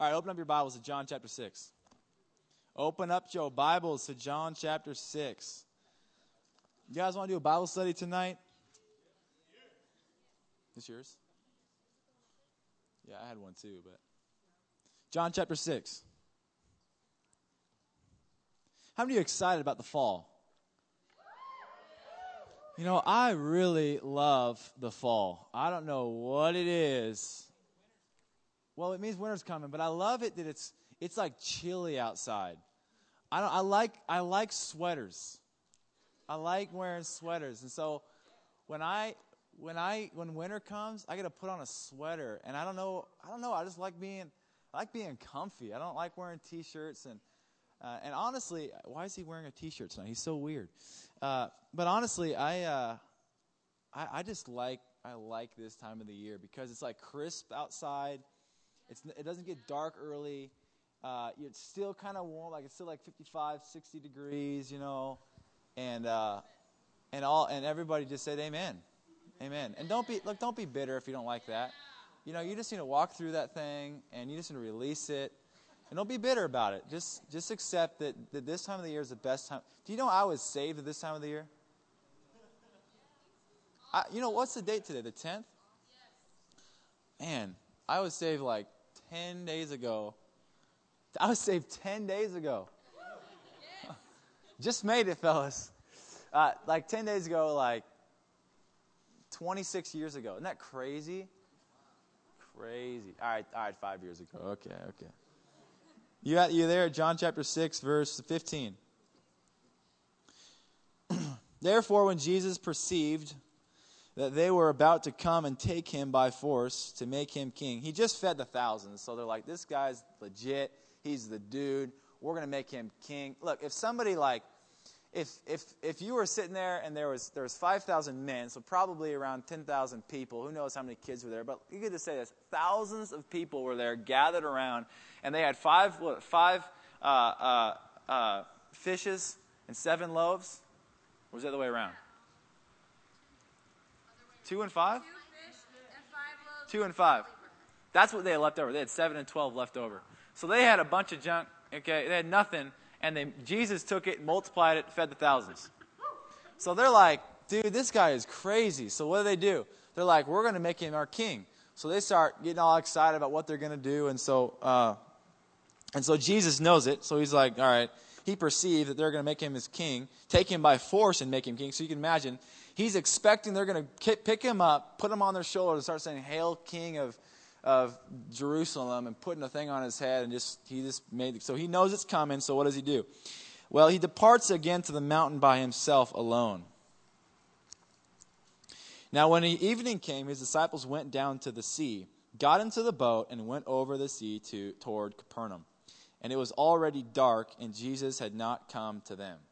All right, open up your Bibles to John chapter 6. Open up your Bibles to John chapter 6. You guys want to do a Bible study tonight? This yours? Yeah, I had one too, but John chapter 6. How many of you are excited about the fall? You know, I really love the fall. I don't know what it is. Well, it means winter's coming, but I love it that it's like chilly outside. I like sweaters. I like wearing sweaters, and so when winter comes, I got to put on a sweater, and I don't know. I just like being comfy. I don't like wearing t-shirts and honestly, why is he wearing a t-shirt tonight? He's so weird. But honestly, I like this time of the year because it's like crisp outside. It doesn't get dark early. It's still kind of warm, like it's still like 55, 60 degrees, you know. And everybody just said amen. Amen. And don't be bitter if you don't like that. You know, you just need to walk through that thing and you just need to release it. And don't be bitter about it. Just accept that this time of the year is the best time. Do you know I was saved at this time of the year? What's the date today? The 10th? Man, I was saved like 10 days ago. I was saved 10 days ago. Just made it, fellas. Like 10 days ago, like 26 years ago. Isn't that crazy? Crazy. All right, 5 years ago. Okay. You there? John chapter 6, verse 15. Therefore, when Jesus perceived that they were about to come and take him by force to make him king. He just fed the thousands, so they're like, this guy's legit. He's the dude. We're going to make him king. Look, if somebody like, if you were sitting there and there was 5,000 men, so probably around 10,000 people, who knows how many kids were there, but you could just say this, thousands of people were there gathered around, and they had five fishes and 7 loaves? Or was it the other way around? 2 and 5? 2 fish and 5 loaves. 2 and 5. That's what they had left over. They had 7 and 12 left over. So they had a bunch of junk. Okay, they had nothing, and Jesus took it, multiplied it, fed the thousands. So they're like, dude, this guy is crazy. So what do? They're like, we're going to make him our king. So they start getting all excited about what they're going to do, and so Jesus knows it. So he's like, all right. He perceived that they're going to make him his king, take him by force and make him king. So you can imagine, he's expecting they're going to pick him up, put him on their shoulder, and start saying, "Hail, King of Jerusalem," and putting a thing on his head, and he just made it. So he knows it's coming. So what does he do? Well, he departs again to the mountain by himself alone. Now, when the evening came, his disciples went down to the sea, got into the boat, and went over the sea toward Capernaum. And it was already dark, and Jesus had not come to them.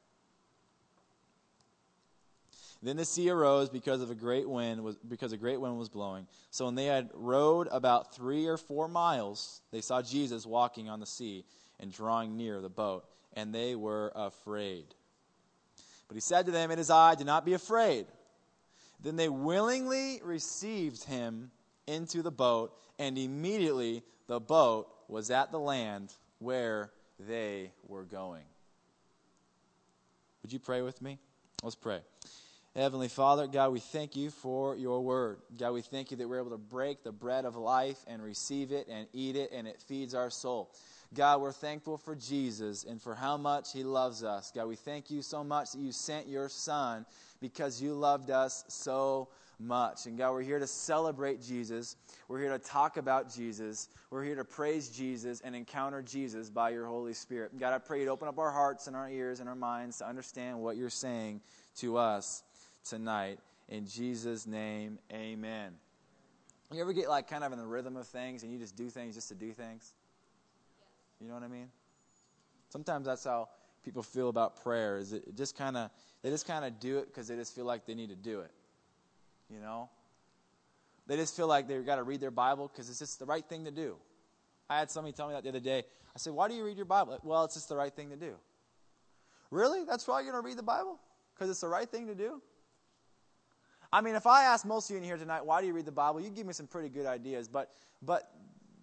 Then the sea arose because a great wind was blowing. So when they had rowed about 3 or 4 miles, they saw Jesus walking on the sea and drawing near the boat, and they were afraid. But he said to them, "It is I, do not be afraid." Then they willingly received him into the boat, and immediately the boat was at the land where they were going. Would you pray with me? Let's pray. Heavenly Father, God, we thank you for your word. God, we thank you that we're able to break the bread of life and receive it and eat it, and it feeds our soul. God, we're thankful for Jesus and for how much he loves us. God, we thank you so much that you sent your son because you loved us so much. And God, we're here to celebrate Jesus. We're here to talk about Jesus. We're here to praise Jesus and encounter Jesus by your Holy Spirit. God, I pray you'd open up our hearts and our ears and our minds to understand what you're saying to us tonight. In Jesus' name, amen. You ever get like kind of in the rhythm of things and you just do things just to do things? You know what I mean? Sometimes that's how people feel about prayer. Is they just kind of do it because they just feel like they need to do it. You know? They just feel like they've got to read their Bible because it's just the right thing to do. I had somebody tell me that the other day. I said, "Why do you read your Bible?" "Well, it's just the right thing to do." Really? That's why you're going to read the Bible? Because it's the right thing to do? I mean, if I asked most of you in here tonight, why do you read the Bible? You'd give me some pretty good ideas. But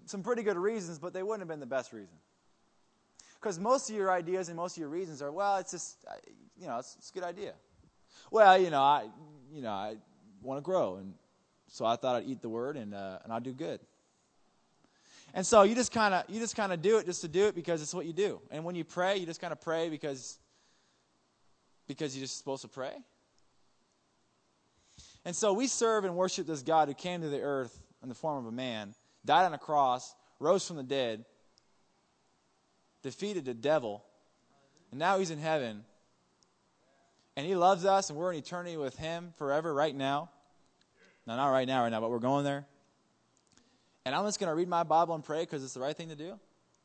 some pretty good reasons, but they wouldn't have been the best reason. Because most of your ideas and most of your reasons are, well, it's just, it's a good idea. Well, I want to grow, and so I thought I'd eat the word and I'll do good. And so you just kind of do it just to do it because it's what you do. And when you pray, you just kind of pray because you're just supposed to pray. And so we serve and worship this God who came to the earth in the form of a man, died on a cross, rose from the dead, defeated the devil, and now he's in heaven. And he loves us, and we're in eternity with him forever right now. No, not right now, but we're going there. And I'm just going to read my Bible and pray because it's the right thing to do.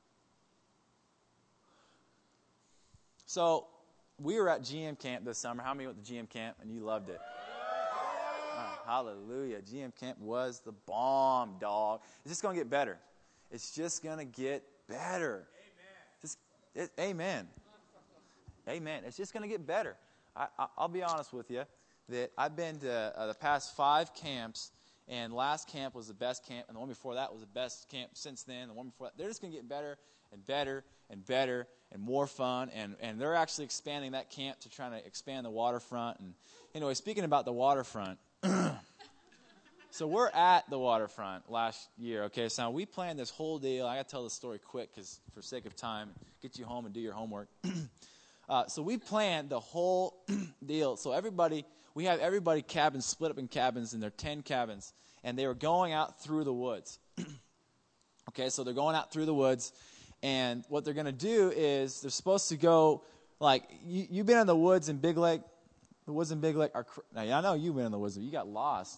So we were at GM camp this summer. How many went to GM camp and you loved it? Hallelujah. GM camp was the bomb, dog. It's just going to get better. It's just going to get better. Amen. Amen. It's just going to get better. I'll be honest with you that I've been to the past 5 camps, and last camp was the best camp, and the one before that was the best camp since then. The one before that, they're just going to get better and better and better and more fun, and they're actually expanding that camp to try to expand the waterfront. And anyway, speaking about the waterfront, so we're at the waterfront last year, okay? So we planned this whole deal. I got to tell the story quick because for sake of time, get you home and do your homework. So we planned the whole deal. So we have everybody cabins split up in cabins, and there are 10 cabins, and they were going out through the woods. Okay, so they're going out through the woods, and what they're going to do is they're supposed to go, like, you've been in the woods in Big Lake. The woods in Big Lake are, now I know you've been in the woods, but you got lost.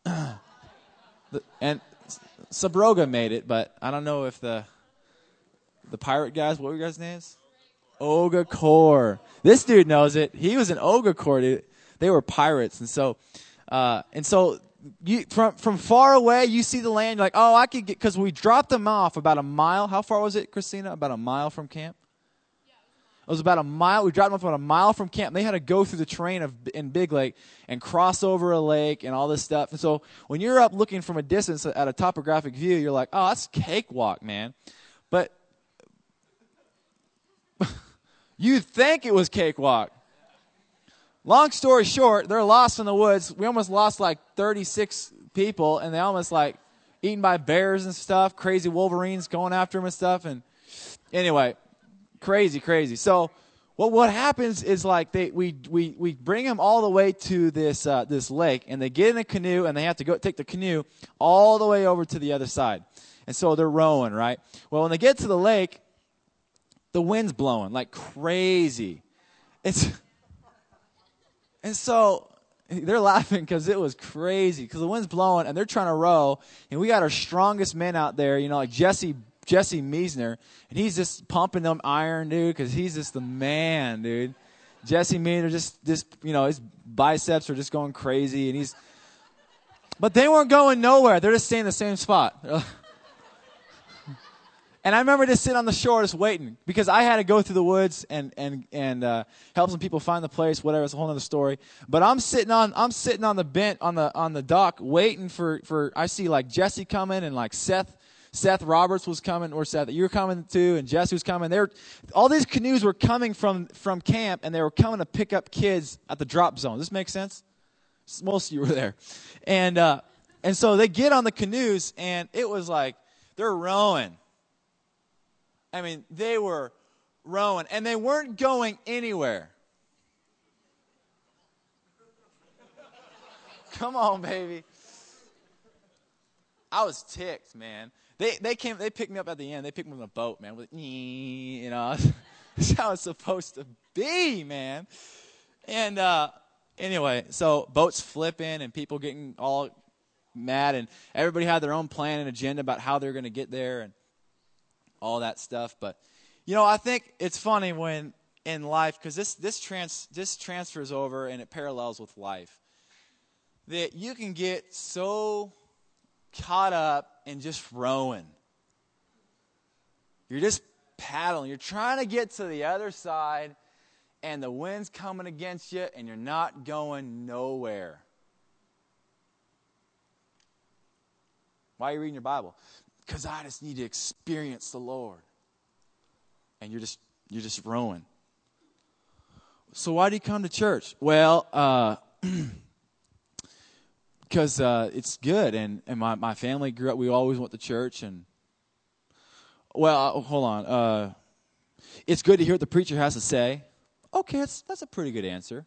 And Sabroga made it, but I don't know if the pirate guys, what were your guys' names? Ogakor. This dude knows it. He was an Ogakor, dude. They were pirates, and so you from far away you see the land. You're like, oh, I could get, because we dropped them off about a mile. How far was it, Christina? About a mile from camp. It was about a mile. We dropped them off about a mile from camp. They had to go through the terrain in Big Lake and cross over a lake and all this stuff. And so when you're up looking from a distance at a topographic view, you're like, oh, that's cakewalk, man. But you think it was cakewalk. Long story short, they're lost in the woods. We almost lost like 36 people, and they almost like eaten by bears and stuff, crazy wolverines going after them and stuff. And anyway, crazy. So what happens is like we bring them all the way to this lake, and they get in a canoe, and they have to go take the canoe all the way over to the other side. And so they're rowing, right? Well, when they get to the lake, the wind's blowing like crazy. And so they're laughing because it was crazy because the wind's blowing and they're trying to row. And we got our strongest men out there, like Jesse Meisner. And he's just pumping them iron, dude, because he's just the man, dude. Jesse Meisner just his biceps are just going crazy. But they weren't going nowhere. They're just staying in the same spot. And I remember just sitting on the shore just waiting because I had to go through the woods and help some people find the place, whatever. It's a whole other story. But I'm sitting on the bench on the dock waiting for I see like Jesse coming and like Seth Roberts was coming, or Seth, you were coming too, and Jesse was coming. All these canoes were coming from camp, and they were coming to pick up kids at the drop zone. Does this make sense? Most of you were there. And so they get on the canoes, and it was like they're rowing. I mean, they were rowing, and they weren't going anywhere. Come on, baby. I was ticked, man. They picked me up at the end. They picked me up in a boat, man. That's how it's supposed to be, man. And anyway, so boats flipping and people getting all mad, and everybody had their own plan and agenda about how they're going to get there and all that stuff. But I think it's funny when in life, because this transfers over and it parallels with life, that you can get so caught up in just rowing. You're just paddling. You're trying to get to the other side, and the wind's coming against you, and you're not going nowhere. Why are you reading your Bible? because I just need to experience the Lord. And you're just rowing. So why do you come to church? Well, because it's good, and my family grew up. We always went to church, and hold on. It's good to hear what the preacher has to say. Okay, that's a pretty good answer.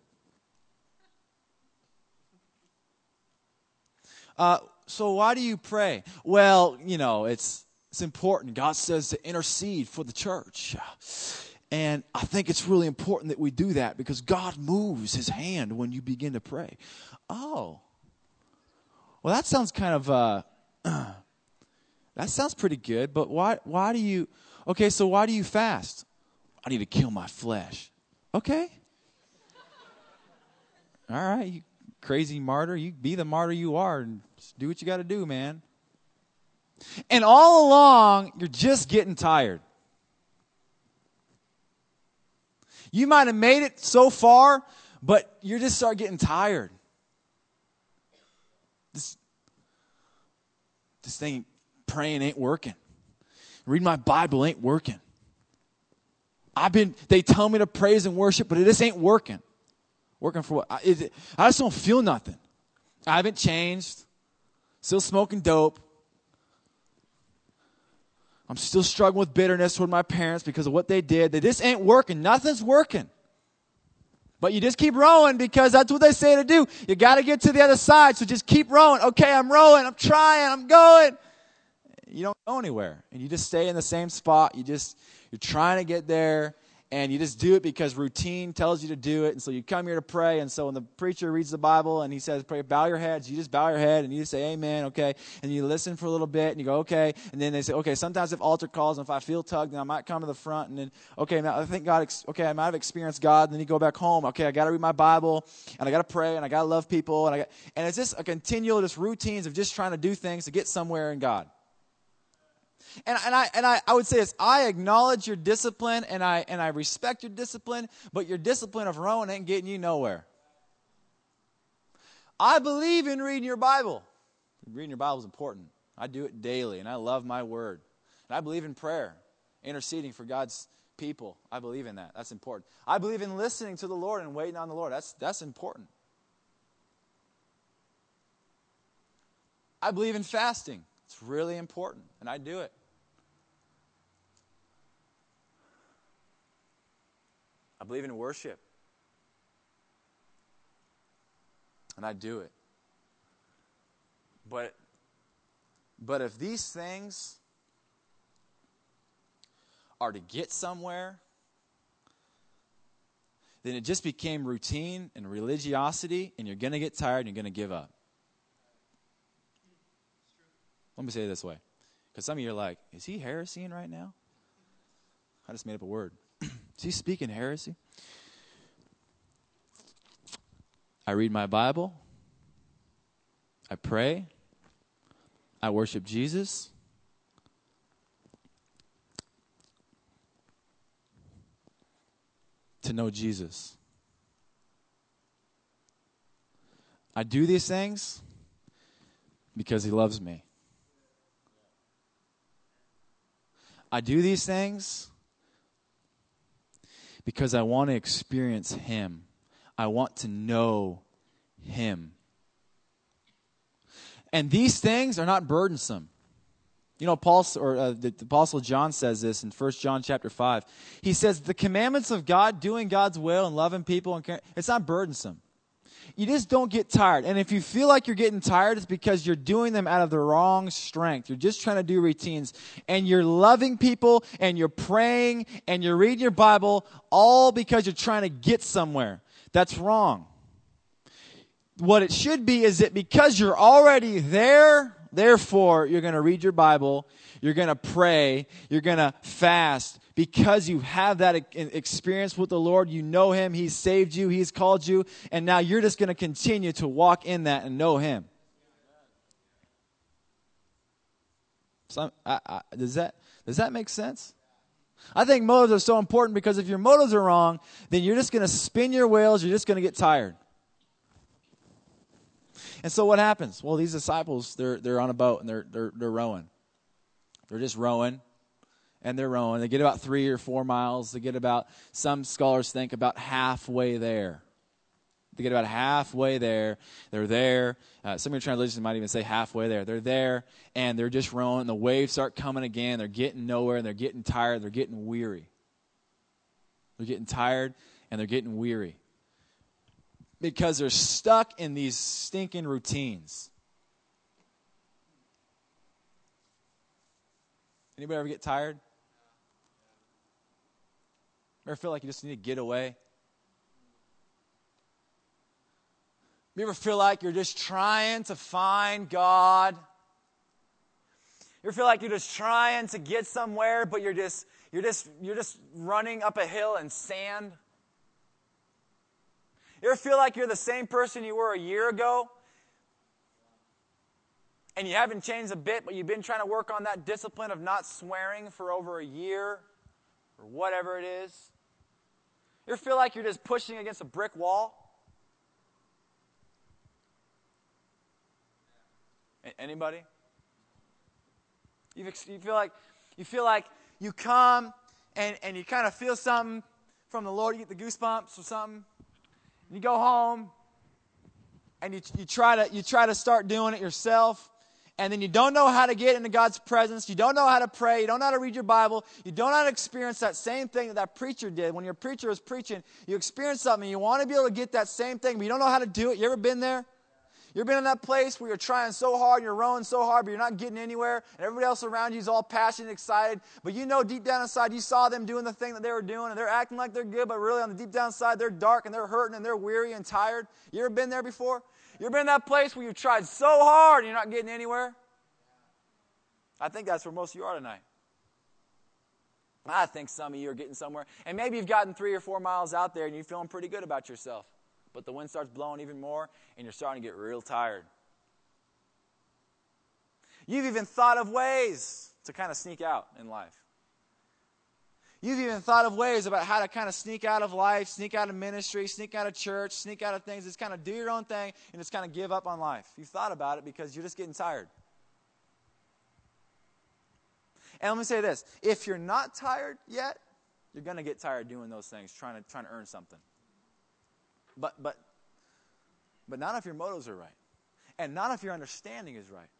So why do you pray? Well, it's important. God says to intercede for the church. And I think it's really important that we do that because God moves his hand when you begin to pray. Oh. Well, that sounds kind of, that sounds pretty good, but why do you, okay, so why do you fast? I need to kill my flesh. Okay. All right, you crazy martyr. You be the martyr you are and just do what you got to do, man. And all along, you're just getting tired. You might have made it so far, but you just start getting tired. This thing, praying ain't working. Reading my Bible ain't working. They tell me to praise and worship, but it just ain't working. Working for what? I just don't feel nothing. I haven't changed. Still smoking dope. I'm still struggling with bitterness toward my parents because of what they did. They just ain't working. Nothing's working. But you just keep rowing because that's what they say to do. You got to get to the other side, so just keep rowing. Okay, I'm rowing. I'm trying. I'm going. You don't go anywhere, and you just stay in the same spot. You're trying to get there, and you just do it because routine tells you to do it. And so you come here to pray, and so when the preacher reads the Bible and he says, pray, bow your heads, you just bow your head, and you just say, amen, okay. And you listen for a little bit, and you go, okay. And then they say, okay, sometimes if altar calls, and if I feel tugged, then I might come to the front, and then, okay, now I think God, okay, I might have experienced God, and then you go back home. Okay, I got to read my Bible, and I got to pray, and I got to love people, and it's just a continual just routines of just trying to do things to get somewhere in God. And I would say this, I acknowledge your discipline and I respect your discipline, but your discipline of rowing ain't getting you nowhere. I believe in reading your Bible. Reading your Bible is important. I do it daily, and I love my word. And I believe in prayer, interceding for God's people. I believe in that. That's important. I believe in listening to the Lord and waiting on the Lord. That's important. I believe in fasting. It's really important, and I do it. I believe in worship, and I do it. But if these things are to get somewhere, then it just became routine and religiosity, and you're going to get tired and you're going to give up. Let me say it this way, because some of you are like, is he heresying right now? I just made up a word. Is he speaking heresy? I read my Bible. I pray. I worship Jesus. To know Jesus. I do these things because he loves me. I do these things because I want to experience him. I want to know him. And these things are not burdensome. You know, the Apostle John says this in 1 John chapter 5. He says, the commandments of God, doing God's will and loving people, it's not burdensome. You just don't get tired. And if you feel like you're getting tired, it's because you're doing them out of the wrong strength. You're just trying to do routines. And you're loving people, and you're praying, and you're reading your Bible, all because you're trying to get somewhere. That's wrong. What it should be is that because you're already there, therefore you're going to read your Bible, you're going to pray, you're going to fast, because you have that experience with the Lord. You know him, he's saved you, he's called you, and now you're just going to continue to walk in that and know him. So, does that make sense? I think motives are so important, because if your motives are wrong, then you're just going to spin your wheels, you're just going to get tired. And so what happens? Well, these disciples, they're on a boat and they're rowing. They're just rowing, and they're rowing. They get about 3 or 4 miles. They get about, some scholars think, about halfway there. They get about halfway there. They're there. Some of your translations might even say halfway there. They're there, and they're just rowing. The waves start coming again. They're getting nowhere, and they're getting tired. They're getting weary. They're getting tired, and they're getting weary. Because they're stuck in these stinking routines. Anybody ever get tired? Ever feel like you just need to get away? You ever feel like you're just trying to find God? You ever feel like you're just trying to get somewhere, but you're just running up a hill in sand? You ever feel like you're the same person you were a year ago? And you haven't changed a bit, but you've been trying to work on that discipline of not swearing for over a year, or whatever it is? You ever feel like you're just pushing against a brick wall? Anybody? You feel like you come and you kind of feel something from the Lord. You get the goosebumps or something. You go home and you try to start doing it yourself, and then you don't know how to get into God's presence. You don't know how to pray. You don't know how to read your Bible. You don't know how to experience that same thing that preacher did. When your preacher was preaching, you experience something, and you want to be able to get that same thing, but you don't know how to do it. You ever been there? You ever been in that place where you're trying so hard, you're rowing so hard, but you're not getting anywhere, and everybody else around you is all passionate and excited, but you know deep down inside you saw them doing the thing that they were doing, and they're acting like they're good, but really on the deep down inside they're dark, and they're hurting, and they're weary and tired? You ever been there before? You ever been in that place where you've tried so hard and you're not getting anywhere? I think that's where most of you are tonight. I think some of you are getting somewhere, and maybe you've gotten 3 or 4 miles out there, and you're feeling pretty good about yourself. But the wind starts blowing even more, and you're starting to get real tired. You've even thought of ways to kind of sneak out in life. You've even thought of ways about how to kind of sneak out of life, sneak out of ministry, sneak out of church, sneak out of things. Just kind of do your own thing and just kind of give up on life. You've thought about it because you're just getting tired. And let me say this. If you're not tired yet, you're going to get tired doing those things, trying to earn something. But not if your motives are right. And not if your understanding is right.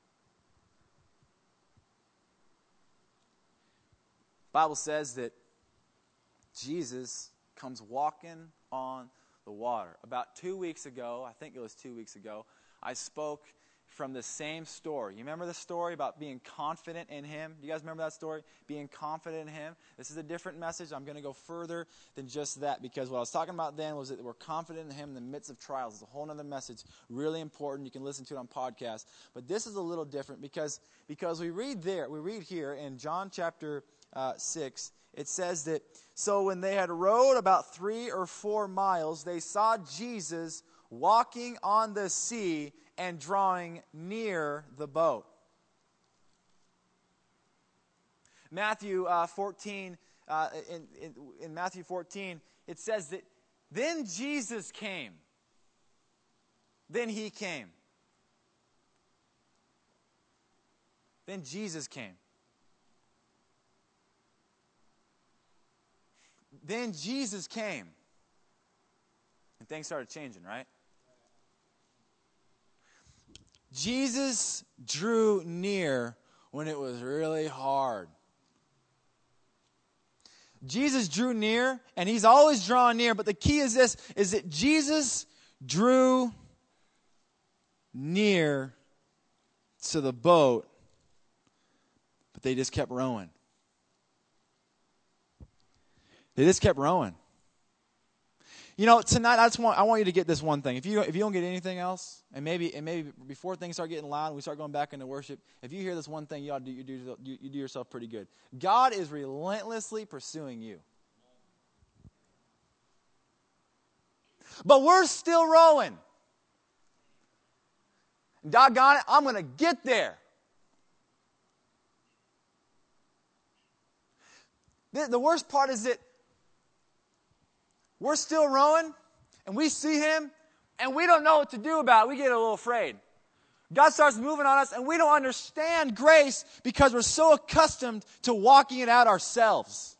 The Bible says that Jesus comes walking on the water. About 2 weeks ago, I think it was 2 weeks ago, I spoke from the same story. You remember the story about being confident in Him? Do you guys remember that story? Being confident in Him. This is a different message. I'm going to go further than just that, because what I was talking about then was that we're confident in Him in the midst of trials. It's a whole other message, really important. You can listen to it on podcast. But this is a little different because we read here in John chapter 6, it says that, so when they had rowed about 3 or 4 miles, they saw Jesus walking on the sea and drawing near the boat. Matthew 14, in Matthew 14, it says that then Jesus came. Then He came. Then Jesus came. Then Jesus came. And things started changing, right? Jesus drew near when it was really hard. Jesus drew near, and He's always drawn near, but the key is this, is that Jesus drew near to the boat, but they just kept rowing. They just kept rowing. You know, tonight I want you to get this one thing. If you don't get anything else, and maybe before things start getting loud and we start going back into worship, if you hear this one thing, you do yourself pretty good. God is relentlessly pursuing you. But we're still rowing. Doggone it, I'm going to get there. The worst part is that we're still rowing, and we see Him, and we don't know what to do about it. We get a little afraid. God starts moving on us, and we don't understand grace because we're so accustomed to walking it out ourselves.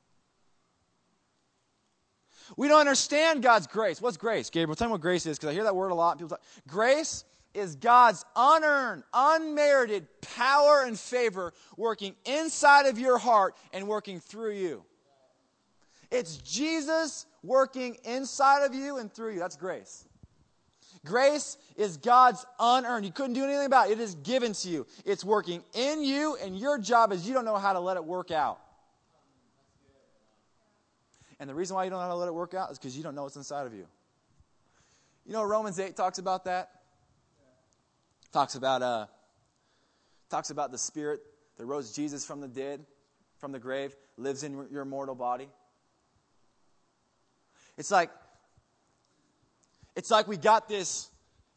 We don't understand God's grace. What's grace? Gabriel, tell me what grace is, because I hear that word a lot. People talk. Grace is God's unearned, unmerited power and favor working inside of your heart and working through you. It's Jesus working inside of you and through you. That's grace. Grace is God's unearned. You couldn't do anything about it. It is given to you. It's working in you, and your job is you don't know how to let it work out. And the reason why you don't know how to let it work out is because you don't know what's inside of you. You know, Romans 8 talks about that. Talks about the Spirit that rose Jesus from the dead, from the grave, lives in your mortal body. It's like we got this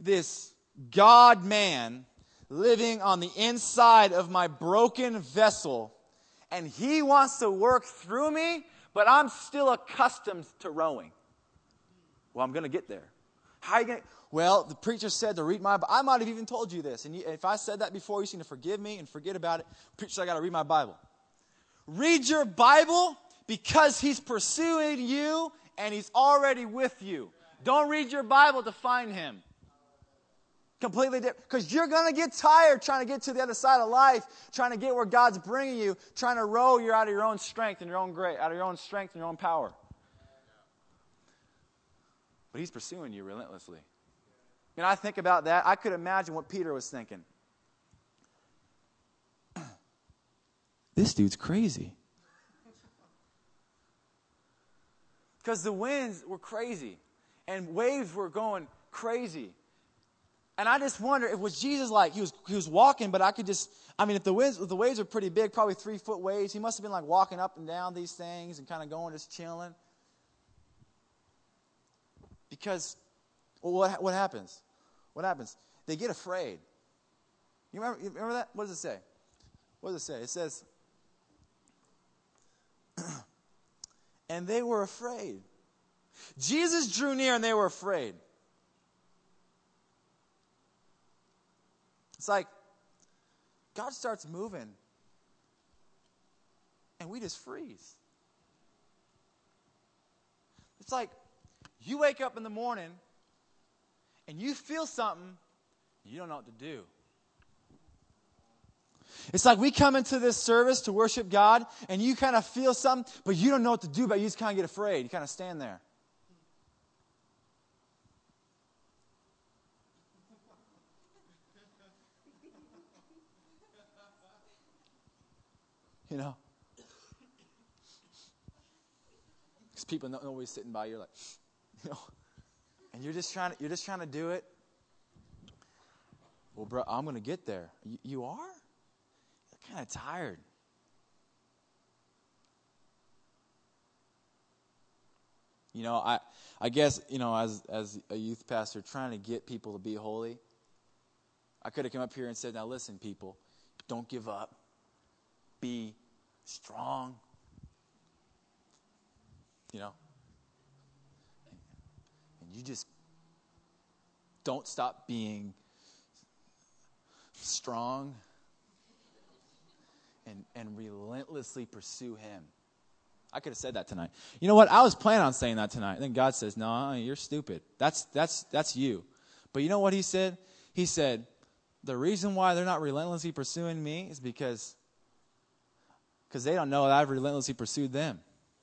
God-man living on the inside of my broken vessel, and he wants to work through me, but I'm still accustomed to rowing. Well, I'm going to get there. How are you going to... Well, the preacher said to read my Bible. I might have even told you this, and if I said that before, you seem to forgive me and forget about it. Preacher said I got to read my Bible. Read your Bible because he's pursuing you, and he's already with you. Don't read your Bible to find him. Completely different. Because you're going to get tired trying to get to the other side of life, trying to get where God's bringing you, trying to row you out of your own strength and your own grace, out of your own strength and your own power. But he's pursuing you relentlessly. And I think about that. I could imagine what Peter was thinking. This dude's crazy. Because the winds were crazy. And waves were going crazy. And I just wonder, if was Jesus like, he was walking, but I could just, if the waves are pretty big, probably 3-foot waves, he must have been like walking up and down these things and kind of going, just chilling. Because, well, what happens? What happens? They get afraid. You remember that? What does it say? What does it say? It says, and they were afraid. Jesus drew near and they were afraid. It's like God starts moving and we just freeze. It's like you wake up in the morning and you feel something, you don't know what to do. It's like we come into this service to worship God and you kind of feel something, but you don't know what to do, but you just kind of get afraid. You kind of stand there. You know? Because people know always sitting by, you're like, and you're just trying to do it. Well, bro, I'm going to get there. You are? You're kind of tired. I guess, as a youth pastor trying to get people to be holy, I could have come up here and said, now listen, people, don't give up. Be strong. And you just don't stop being strong and relentlessly pursue him. I could have said that tonight. You know what? I was planning on saying that tonight. And then God says, no, you're stupid. That's you. But you know what he said? He said, the reason why they're not relentlessly pursuing me is because they don't know that I've relentlessly pursued them.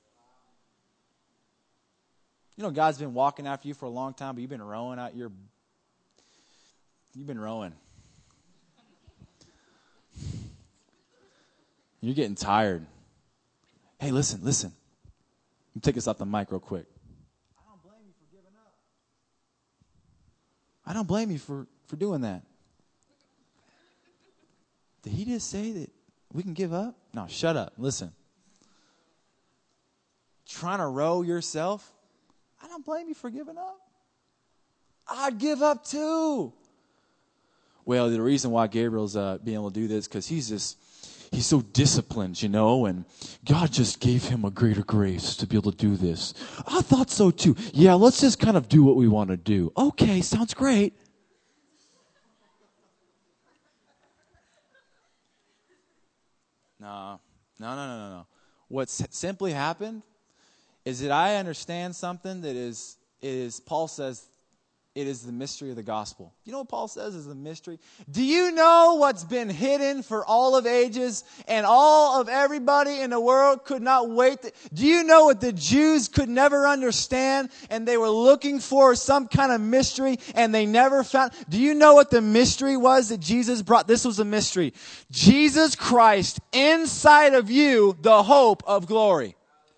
God's been walking after you for a long time, but you've been rowing out you've been rowing. You're getting tired. Hey, listen. Let me take this off the mic real quick. I don't blame you for giving up. I don't blame you for doing that. Did he just say that we can give up? No, shut up. Listen. Trying to row yourself? I don't blame you for giving up. I'd give up too. Well, the reason why Gabriel's being able to do this because he's so disciplined, and God just gave him a greater grace to be able to do this. I thought so too. Yeah, let's just kind of do what we want to do. Okay, sounds great. No. What's simply happened is that I understand something that is Paul says, it is the mystery of the gospel. You know what Paul says is the mystery? Do you know what's been hidden for all of ages and all of everybody in the world could not wait? Do you know what the Jews could never understand and they were looking for some kind of mystery and they never found? Do you know what the mystery was that Jesus brought? This was a mystery. Jesus Christ inside of you, the hope of glory.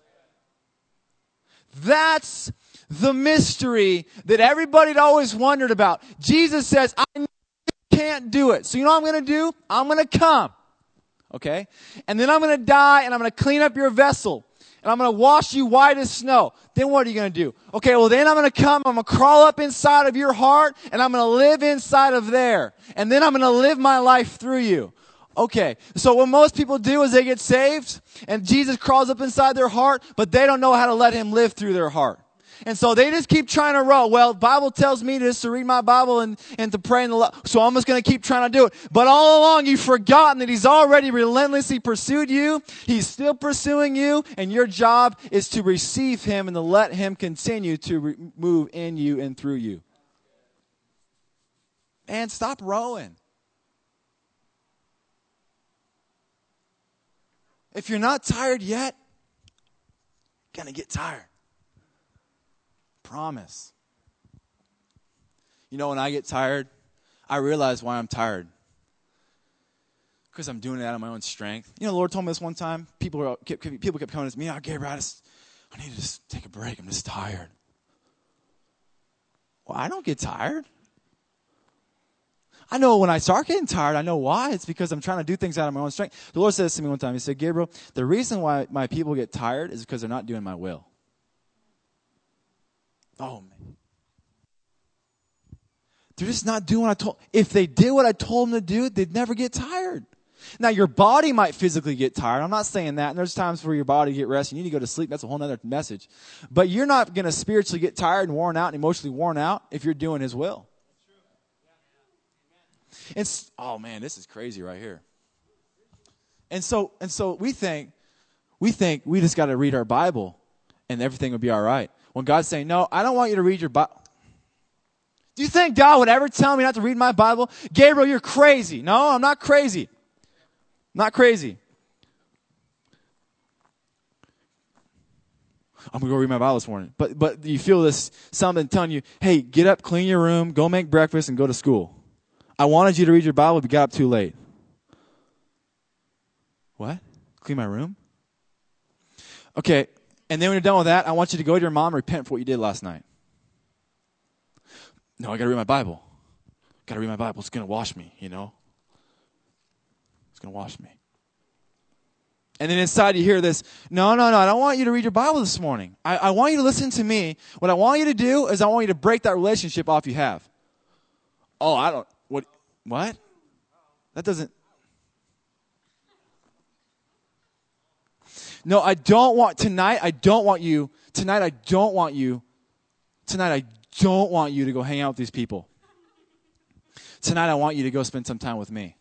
That's the mystery that everybody had always wondered about. Jesus says, I know you can't do it. So you know what I'm going to do? I'm going to come. Okay? And then I'm going to die and I'm going to clean up your vessel. And I'm going to wash you white as snow. Then what are you going to do? Okay, well then I'm going to come, I'm going to crawl up inside of your heart and I'm going to live inside of there. And then I'm going to live my life through you. Okay, so what most people do is they get saved and Jesus crawls up inside their heart, but they don't know how to let him live through their heart. And so they just keep trying to roll. Well, the Bible tells me just to read my Bible and to pray in the love. So I'm just going to keep trying to do it. But all along you've forgotten that he's already relentlessly pursued you. He's still pursuing you. And your job is to receive him and to let him continue to move in you and through you. Man, stop rowing. If you're not tired yet, you're going to get tired. Promise. You know, when I get tired, I realize why I'm tired. Because I'm doing it out of my own strength. You know, the Lord told me this one time. People kept coming to me, Gabriel, I need to just take a break. I'm just tired. Well, I don't get tired. I know when I start getting tired, I know why. It's because I'm trying to do things out of my own strength. The Lord said this to me one time. He said, Gabriel, the reason why my people get tired is because they're not doing my will. Oh, man. They're just not doing what I told. If they did what I told them to do, they'd never get tired. Now, your body might physically get tired. I'm not saying that. And there's times where your body get rest. You need to go to sleep. That's a whole other message. But you're not going to spiritually get tired and worn out and emotionally worn out if you're doing his will. It's, oh, man, this is crazy right here. And so we think we just got to read our Bible and everything will be all right. When God's saying, no, I don't want you to read your Bible. Do you think God would ever tell me not to read my Bible? Gabriel, you're crazy. No, I'm not crazy. Not crazy. I'm going to go read my Bible this morning. But you feel this, something telling you, hey, get up, clean your room, go make breakfast, and go to school. I wanted you to read your Bible, but you got up too late. What? Clean my room? Okay. And then when you're done with that, I want you to go to your mom and repent for what you did last night. No, I got to read my Bible. Got to read my Bible. It's going to wash me, you know. It's going to wash me. And then inside you hear this, no, I don't want you to read your Bible this morning. I want you to listen to me. What I want you to do is I want you to break that relationship off you have. Oh, I don't, what? That doesn't. No, I don't want you to go hang out with these people. Tonight I want you to go spend some time with me.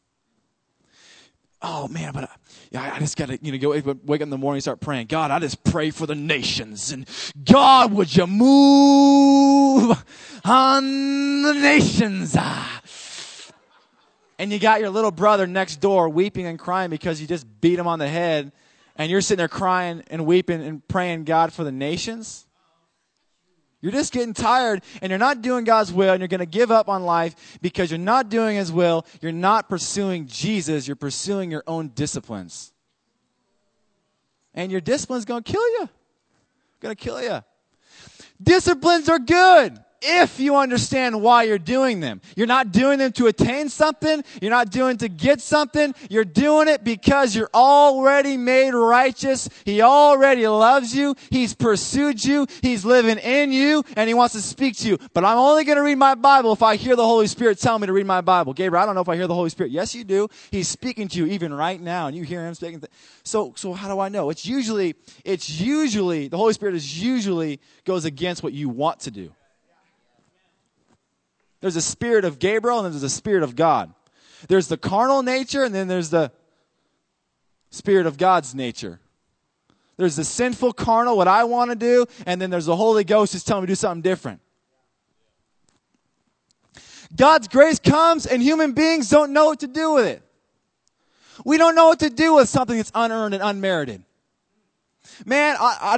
Oh man, but I just got to, go wake up in the morning and start praying. God, I just pray for the nations. And God, would you move on the nations? And you got your little brother next door weeping and crying because you just beat him on the head. And you're sitting there crying and weeping and praying God for the nations. You're just getting tired and you're not doing God's will and you're going to give up on life because you're not doing his will. You're not pursuing Jesus. You're pursuing your own disciplines. And your discipline's going to kill you. Going to kill you. Disciplines are good if you understand why you're doing them. You're not doing them to attain something. You're not doing it to get something. You're doing it because you're already made righteous. He already loves you. He's pursued you. He's living in you, and he wants to speak to you. But I'm only going to read my Bible if I hear the Holy Spirit tell me to read my Bible. Gabriel, I don't know if I hear the Holy Spirit. Yes, you do. He's speaking to you even right now, and you hear him speaking. So how do I know? It's usually, the Holy Spirit usually goes against what you want to do. There's a spirit of Gabriel and then there's a spirit of God. There's the carnal nature and then there's the Spirit of God's nature. There's the sinful, carnal, what I want to do, and then there's the Holy Ghost who's telling me to do something different. God's grace comes and human beings don't know what to do with it. We don't know what to do with something that's unearned and unmerited. Man,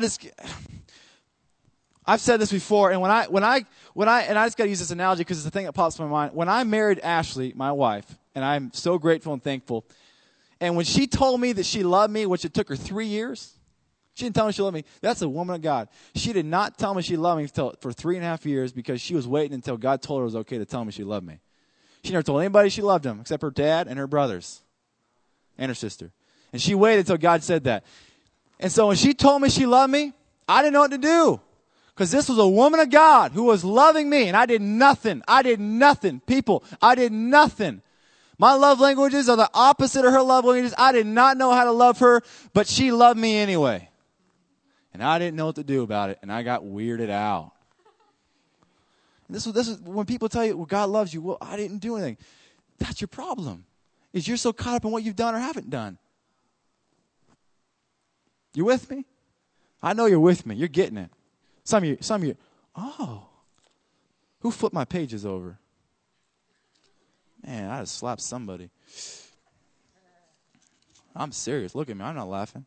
I've said this before, and and I just got to use this analogy because it's the thing that pops in my mind. When I married Ashley, my wife, and I'm so grateful and thankful, and when she told me that she loved me, which it took her 3 years, she didn't tell me she loved me. That's a woman of God. She did not tell me she loved me for 3.5 years because she was waiting until God told her it was okay to tell me she loved me. She never told anybody she loved him except her dad and her brothers and her sister. And she waited until God said that. And so when she told me she loved me, I didn't know what to do. Because this was a woman of God who was loving me, and I did nothing. I did nothing. People, I did nothing. My love languages are the opposite of her love languages. I did not know how to love her, but she loved me anyway. And I didn't know what to do about it, and I got weirded out. And this is when people tell you, well, God loves you. Well, I didn't do anything. That's your problem, is you're so caught up in what you've done or haven't done. You with me? I know you're with me. You're getting it. Some of you, oh, who flipped my pages over? Man, I just slapped somebody. I'm serious. Look at me. I'm not laughing.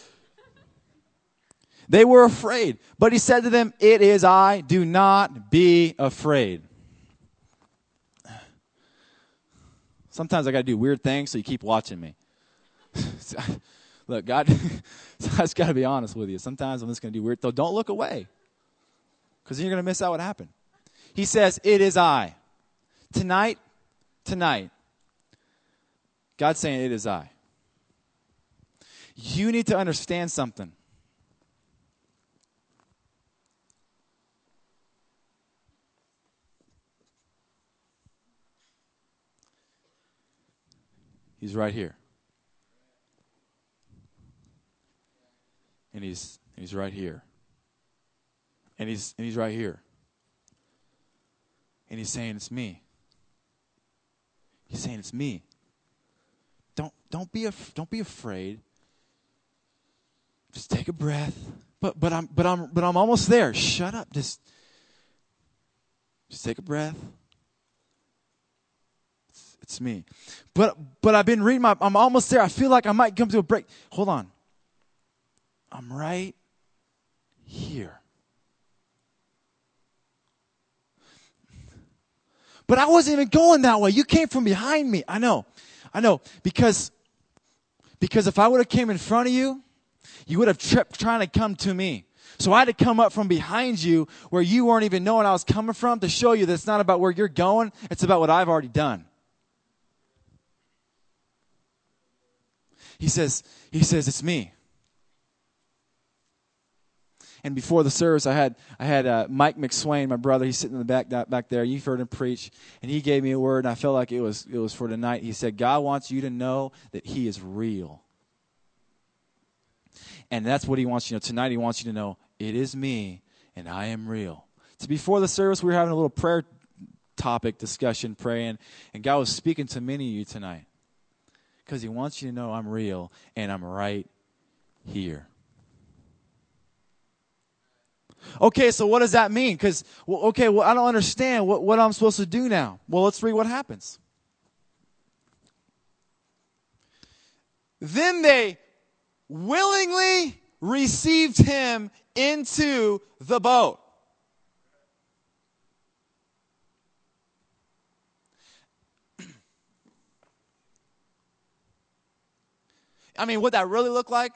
They were afraid, but he said to them, "It is I. Do not be afraid." Sometimes I got to do weird things, so you keep watching me. Look, God, I just got to be honest with you. Sometimes I'm just going to do weird. Though, don't look away, because then you're going to miss out what happened. He says, "It is I." Tonight, God's saying, "It is I." You need to understand something. He's right here. And he's right here. And he's right here. And he's saying, "It's me." He's saying, "It's me." Don't be afraid. Just take a breath. But I'm almost there. Shut up. Just take a breath. It's me. But I've been reading I'm almost there. I feel like I might come to a break. Hold on. I'm right here. But I wasn't even going that way. You came from behind me. I know. Because if I would have came in front of you, you would have tripped trying to come to me. So I had to come up from behind you where you weren't even knowing I was coming from to show you that it's not about where you're going. It's about what I've already done. He says, "It's me." And before the service, I had Mike McSwain, my brother. He's sitting in the back there. You've heard him preach, and he gave me a word, and I felt like it was for tonight. He said, "God wants you to know that He is real." And that's what He wants you to know. Tonight, He wants you to know, it is me, and I am real. So before the service, we were having a little prayer topic discussion, praying, and God was speaking to many of you tonight. Because He wants you to know I'm real, and I'm right here. Okay, so what does that mean? Because, I don't understand what I'm supposed to do now. Well, let's read what happens. Then they willingly received Him into the boat. I mean, what that really looked like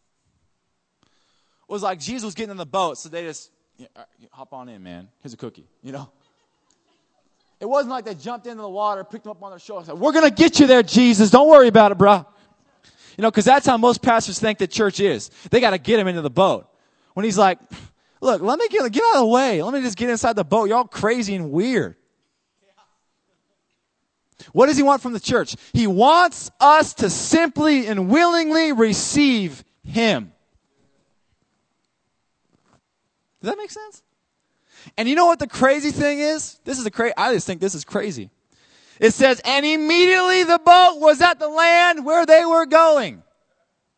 was like Jesus was getting in the boat, so they just, hop on in, man. Here's a cookie, It wasn't like they jumped into the water, picked him up on their shoulders, said, "We're going to get you there, Jesus. Don't worry about it, bro." Because that's how most pastors think that church is. They got to get him into the boat. When he's like, "Look, let me get out of the way. Let me just get inside the boat. You're all crazy and weird." What does He want from the church? He wants us to simply and willingly receive Him. Does that make sense? And you know what the crazy thing is? I just think this is crazy. It says, "And immediately the boat was at the land where they were going."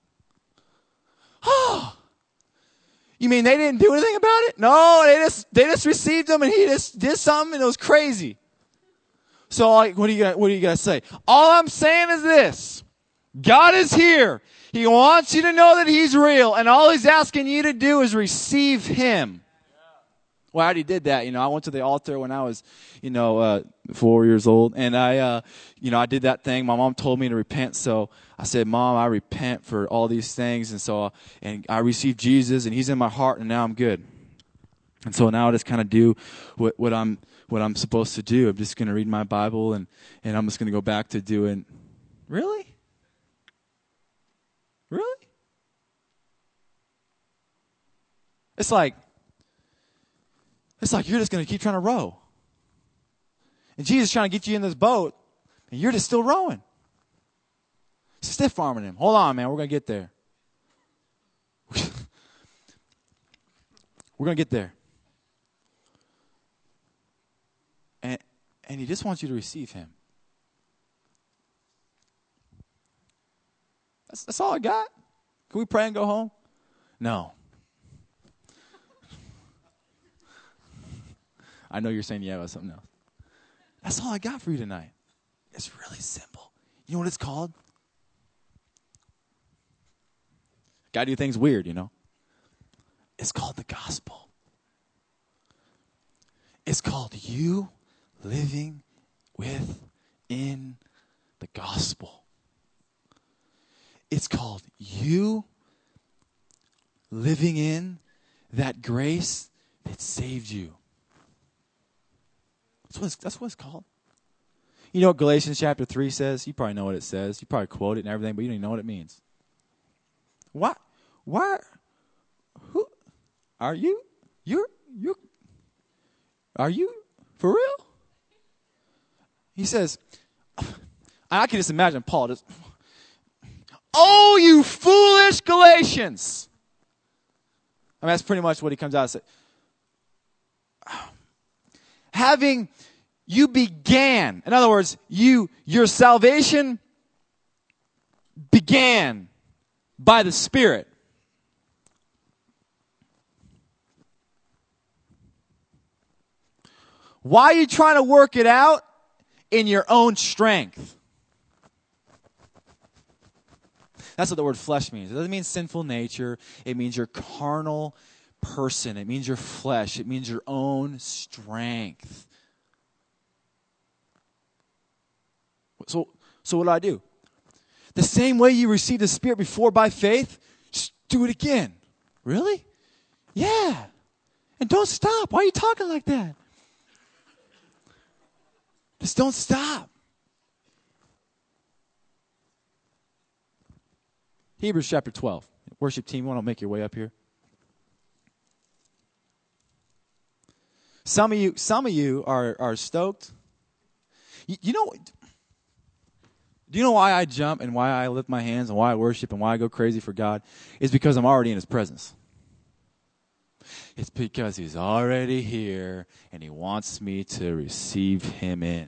You mean they didn't do anything about it? No, they just received him and he just did something and it was crazy. So like, what are you gonna say? All I'm saying is this. God is here. He wants you to know that he's real, and all he's asking you to do is receive him. Well, I already did that. I went to the altar when I was, 4 years old, and I did that thing. My mom told me to repent, so I said, Mom, I repent for all these things, and I received Jesus, and he's in my heart, and now I'm good. And so now I just kind of do what I'm supposed to do. I'm just going to read my Bible, and I'm just going to go back to doing. Really? Really? It's like you're just going to keep trying to row. And Jesus is trying to get you in this boat, and you're just still rowing. Stiff arming him. Hold on, man. We're going to get there. We're going to get there. And he just wants you to receive him. That's all I got. Can we pray and go home? No. I know you're saying yeah about something else. That's all I got for you tonight. It's really simple. You know what it's called? Gotta do things weird, It's called the gospel. It's called you living within the gospel. It's called you living in that grace that saved you. That's what it's called. You know what Galatians chapter 3 says? You probably know what it says. You probably quote it and everything, but you don't even know what it means. What? Why? Who? Are you? Are you for real? He says, I can just imagine Paul just, oh, you foolish Galatians. I mean, that's pretty much what he comes out and says. Having you began, in other words, your salvation began by the Spirit. Why are you trying to work it out in your own strength? That's what the word flesh means. It doesn't mean sinful nature. It means your carnal person. It means your flesh. It means your own strength. So what do I do? The same way you received the Spirit before by faith, just do it again. Really? Yeah. And don't stop. Why are you talking like that? Just don't stop. Hebrews chapter 12. Worship team, want to make your way up here? Some of you are stoked. Do you know why I jump and why I lift my hands and why I worship and why I go crazy for God? It's because I'm already in his presence. It's because he's already here and he wants me to receive him in.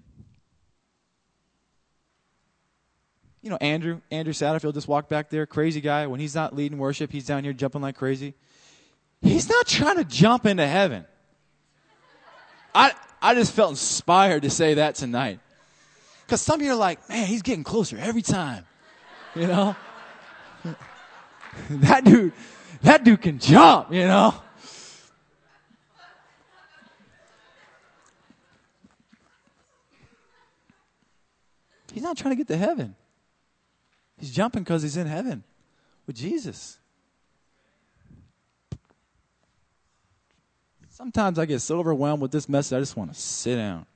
Andrew Satterfield just walked back there, crazy guy. When he's not leading worship, he's down here jumping like crazy. He's not trying to jump into heaven. I just felt inspired to say that tonight. Because some of you are like, man, he's getting closer every time. That dude can jump, He's not trying to get to heaven. He's jumping because he's in heaven with Jesus. Sometimes I get so overwhelmed with this message, I just want to sit down.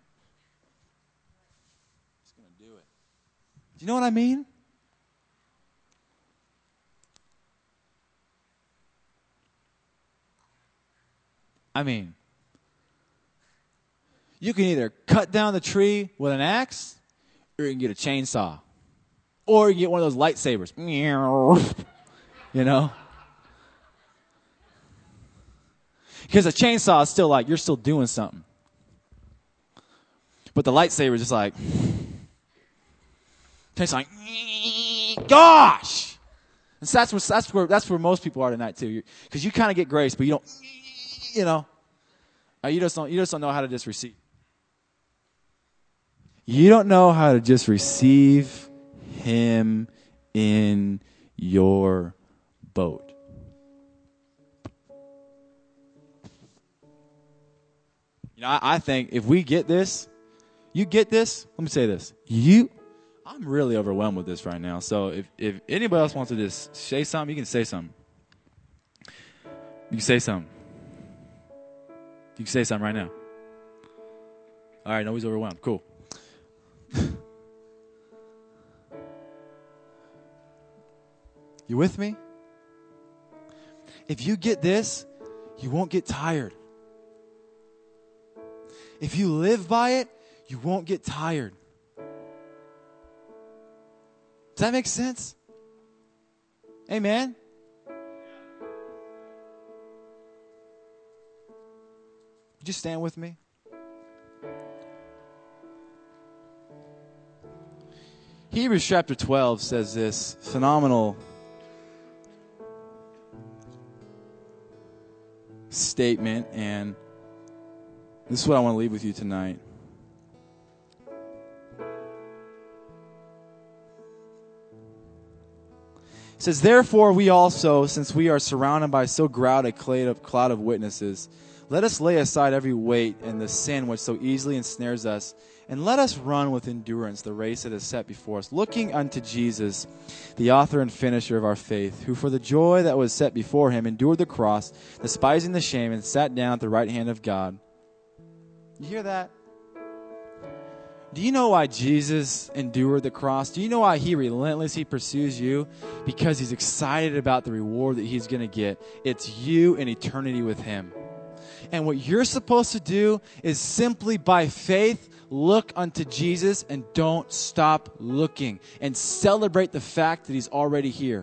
Just going to do it. Do you know what I mean? You can either cut down the tree with an axe, or you can get a chainsaw. Or you can get one of those lightsabers. Because a chainsaw is still like, you're still doing something. But the lightsaber is just like, gosh! And so that's where most people are tonight too. Because you kind of get grace, but you don't, you just don't know how to just receive. You don't know how to just receive him in your boat. I think if we get this, you get this, let me say this. I'm really overwhelmed with this right now. So if anybody else wants to just say something, you can say something. You can say something. You can say something right now. All right, nobody's overwhelmed. Cool. You with me? If you get this, you won't get tired. If you live by it, you won't get tired. Does that make sense? Amen? Would you stand with me? Hebrews chapter 12 says this phenomenal statement, and this is what I want to leave with you tonight. It says, therefore we also, since we are surrounded by so great a cloud of witnesses, let us lay aside every weight and the sin which so easily ensnares us, and let us run with endurance the race that is set before us, looking unto Jesus, the author and finisher of our faith, who for the joy that was set before him endured the cross, despising the shame, and sat down at the right hand of God. You hear that? Do you know why Jesus endured the cross? Do you know why he relentlessly pursues you? Because he's excited about the reward that he's going to get. It's you in eternity with him. And what you're supposed to do is simply by faith look unto Jesus and don't stop looking and celebrate the fact that he's already here.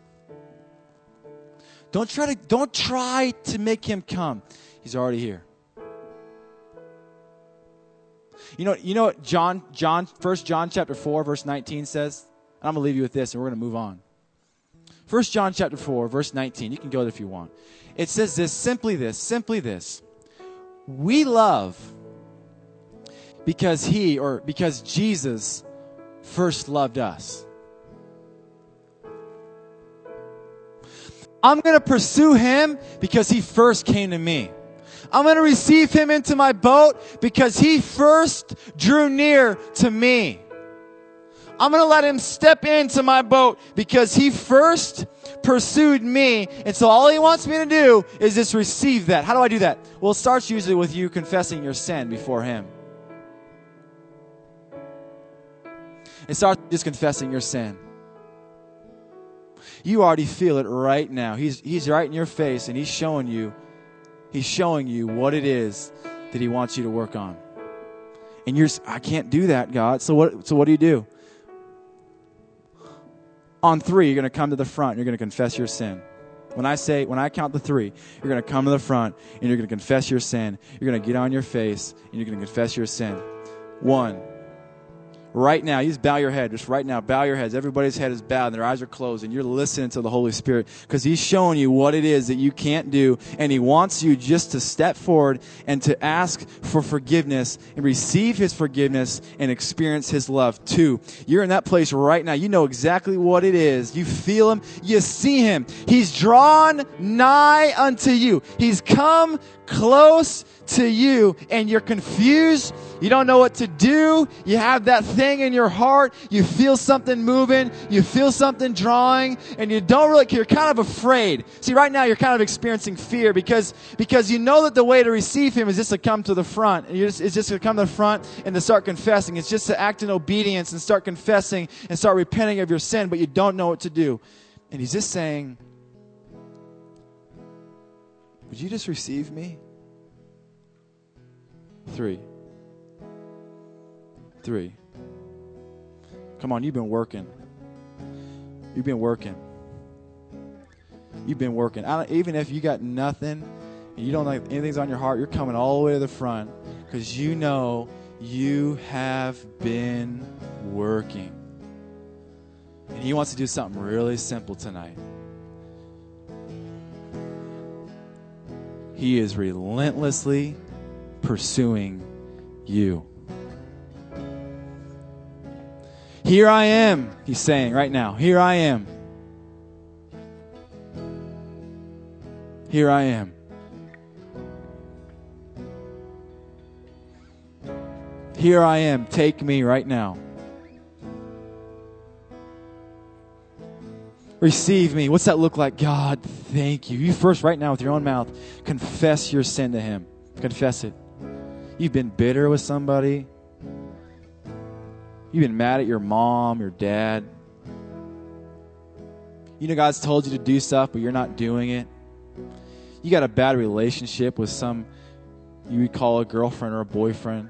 Don't try to make him come. He's already here. You know what John 1 John chapter 4 verse 19 says? And I'm going to leave you with this and we're going to move on. 1 John chapter 4 verse 19. You can go there if you want. It says simply this. We love because Jesus first loved us. I'm going to pursue him because he first came to me. I'm going to receive him into my boat because he first drew near to me. I'm going to let him step into my boat because he first pursued me. And so all he wants me to do is just receive that. How do I do that? Well, it starts usually with you confessing your sin before him. It starts with just confessing your sin. You already feel it right now. He's right in your face and he's showing you what it is that he wants you to work on. And I can't do that, God. So what do? On 3, you're going to come to the front and you're going to confess your sin. When I count to 3, you're going to come to the front and you're going to confess your sin. You're going to get on your face and you're going to confess your sin. 1. Right now, you just bow your head. Just right now, bow your heads. Everybody's head is bowed and their eyes are closed and you're listening to the Holy Spirit because he's showing you what it is that you can't do, and he wants you just to step forward and to ask for forgiveness and receive his forgiveness and experience his love. 2, you're in that place right now. You know exactly what it is. You feel him. You see him. He's drawn nigh unto you. He's come close to you and you're confused. You don't know what to do. You have that thing in your heart. You feel something moving. You feel something drawing and you're kind of afraid. See, right now you're kind of experiencing fear because you know that the way to receive him is just to come to the front. And it's just to come to the front and to start confessing. It's just to act in obedience and start confessing and start repenting of your sin, but you don't know what to do. And he's just saying, would you just receive me? 3. Come on, you've been working. Even if you got nothing and you don't like anything's on your heart, you're coming all the way to the front because you know you have been working. And he wants to do something really simple tonight. He is relentlessly pursuing you. Here I am, he's saying right now. Here I am. Here I am. Here I am. Take me right now. Receive me. What's that look like? God, thank you. You first, right now, with your own mouth, confess your sin to him. Confess it. You've been bitter with somebody. You've been mad at your mom, your dad. You know God's told you to do stuff, but you're not doing it. You got a bad relationship with some you would call a girlfriend or a boyfriend.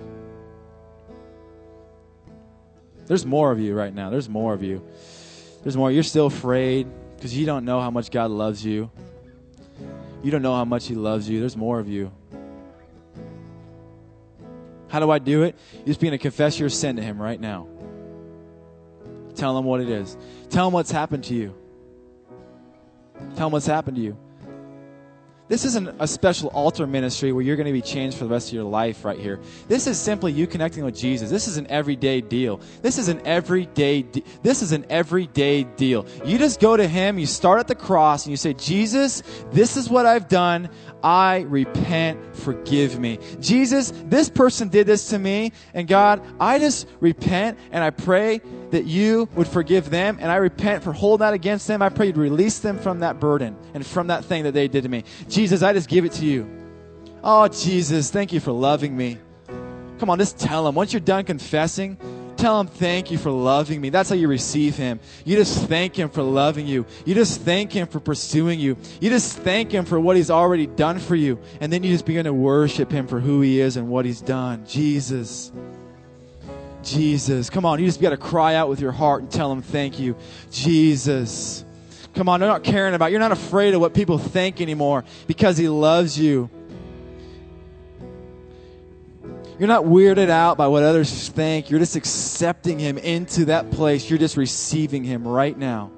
There's more of you right now. There's more of you. There's more. You're still afraid because you don't know how much God loves you. You don't know how much he loves you. There's more of you. How do I do it? You just begin to confess your sin to him right now. Tell him what it is. Tell him what's happened to you. Tell him what's happened to you. This isn't a special altar ministry where you're going to be changed for the rest of your life right here. This is simply you connecting with Jesus. This is an everyday deal. This is an everyday deal. You just go to him, you start at the cross, and you say, Jesus, this is what I've done. I repent. Forgive me. Jesus, this person did this to me, and God, I just repent, and I pray that you would forgive them, and I repent for holding that against them. I pray you'd release them from that burden and from that thing that they did to me. Jesus, I just give it to you. Oh, Jesus, thank you for loving me. Come on, just tell him. Once you're done confessing, tell him, thank you for loving me. That's how you receive him. You just thank him for loving you. You just thank him for pursuing you. You just thank him for what he's already done for you. And then you just begin to worship him for who he is and what he's done. Jesus. Jesus. Come on, you just got to cry out with your heart and tell him thank you. Jesus. Come on, you're not caring about, you're not afraid of what people think anymore because he loves you. You're not weirded out by what others think. You're just accepting him into that place. You're just receiving him right now.